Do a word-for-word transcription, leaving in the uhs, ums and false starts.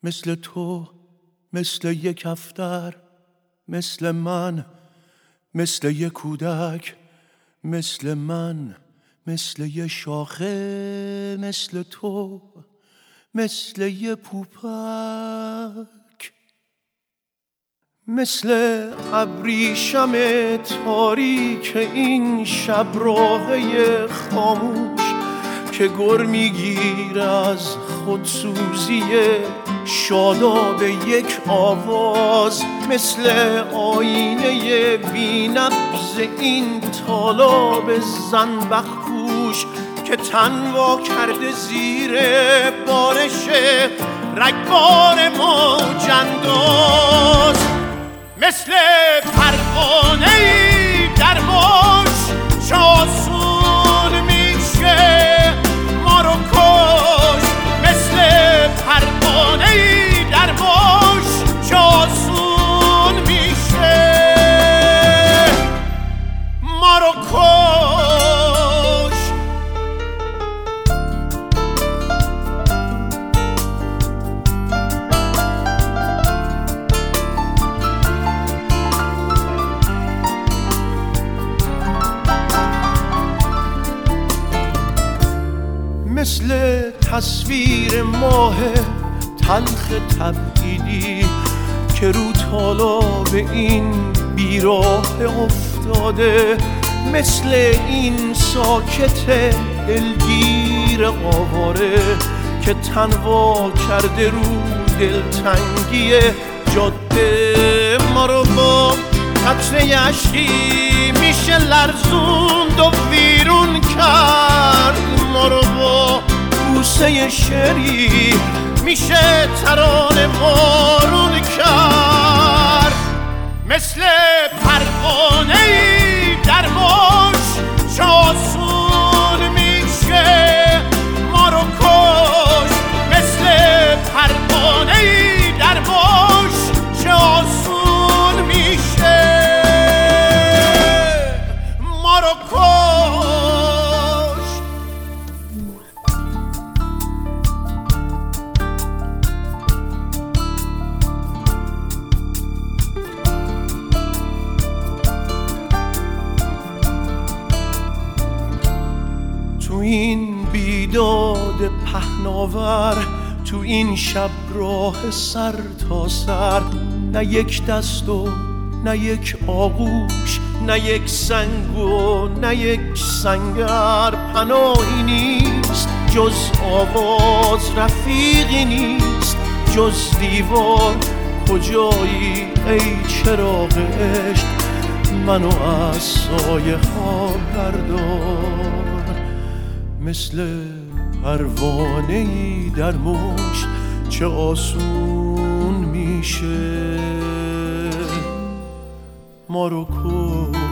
مثل تو، مثل یک کفتر، مثل من، مثل یک کودک، مثل من، مثل یه شاخه، مثل تو، مثل یه پوپک، مثل ابریشم تاریک این شب راهی خاموش که گر میگیره از خودسوزی شاداب یک آواز، مثل آینه بی‌نبض این طالاب زنبق پوش که تن وا کرده زیر بارش رگبار موج انداز، مثل پروانه‌ای در موج چاسون میشه ما رو کش، مثل پروانه‌ای در موج چاسون میشه ما رو کش. مثل تصویر ماه تلخ تبعیدی که رو تالاب این بیراه افتاده، مثل این ساکت دلگیر آواره که تنوا کرده رو دلتنگی جاده، ما رو با قطره اشکی میشه لرزوند و ویرون کرد، ما رو با بوسه شعری میشه ترانه وارون کرد، مثل پروانه‌ای در موج چاسون میشه ما رو کش، مثل پروانه‌ای در موج چاسون میشه ما رو کش. تو این بیداد پهناور، تو این شب راه سر تا سر، نه یک دست و نه یک آغوش، نه یک سنگ و نه یک سنگر، پناهی نیست جز آواز، رفیقی نیست جز دیوار، کجایی ای چراغ عشق منو از سایه ها بردار، مثل پروانه‌ای در مشت چه آسون میشه ما رو کن.